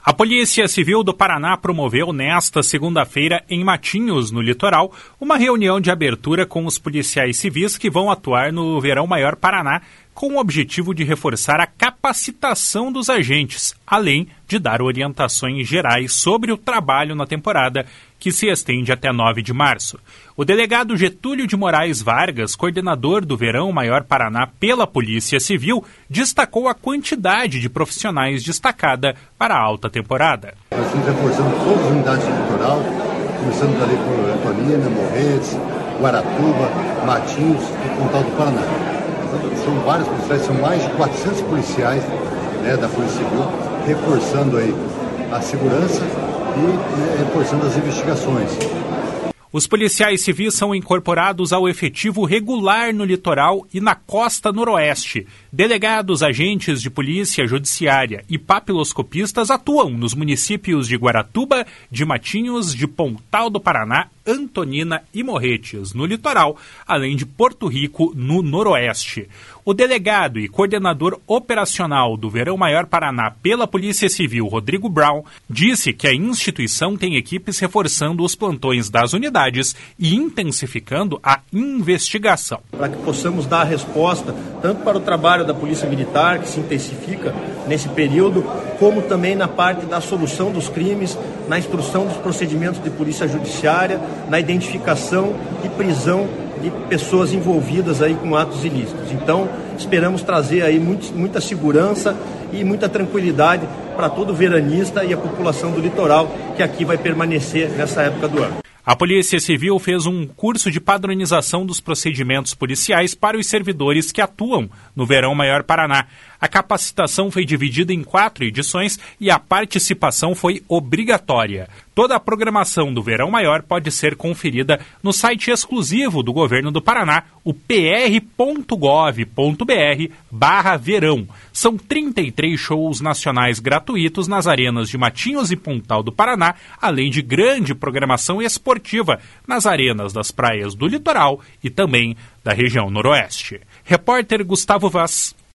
A Polícia Civil do Paraná promoveu nesta segunda-feira, em Matinhos, no litoral, uma reunião de abertura com os policiais civis que vão atuar no Verão Maior Paraná, com o objetivo de reforçar a capacitação dos agentes, além de dar orientações gerais sobre o trabalho na temporada, que se estende até 9 de março. O delegado Getúlio de Moraes Vargas, coordenador do Verão Maior Paraná pela Polícia Civil, destacou a quantidade de profissionais destacada para a alta temporada. Nós estamos reforçando todas as unidades do litoral, começando dali por Antonina, Morretes, Guaratuba, Matinhos e Pontal do Paraná. São vários policiais, são mais de 400 policiais da Polícia Civil, reforçando aí a segurança e reforçando as investigações. Os policiais civis são incorporados ao efetivo regular no litoral e na costa noroeste. Delegados, agentes de polícia judiciária e papiloscopistas atuam nos municípios de Guaratuba, de Matinhos, de Pontal do Paraná, Antonina e Morretes, no litoral, além de Porto Rico, no noroeste. O delegado e coordenador operacional do Verão Maior Paraná pela Polícia Civil, Rodrigo Brown, disse que a instituição tem equipes reforçando os plantões das unidades e intensificando a investigação. Para que possamos dar a resposta tanto para o trabalho da Polícia Militar, que se intensifica nesse período, como também na parte da solução dos crimes, na instrução dos procedimentos de polícia judiciária, na identificação e prisão de pessoas envolvidas aí com atos ilícitos. Então, esperamos trazer aí muita segurança e muita tranquilidade para todo veranista e a população do litoral que aqui vai permanecer nessa época do ano. A Polícia Civil fez um curso de padronização dos procedimentos policiais para os servidores que atuam no Verão Maior Paraná. A capacitação foi dividida em 4 edições e a participação foi obrigatória. Toda a programação do Verão Maior pode ser conferida no site exclusivo do Governo do Paraná, o pr.gov.br/verão. São 33 shows nacionais gratuitos nas arenas de Matinhos e Pontal do Paraná, além de grande programação esportiva nas arenas das praias do litoral e também da região noroeste. Repórter Gustavo Vaz.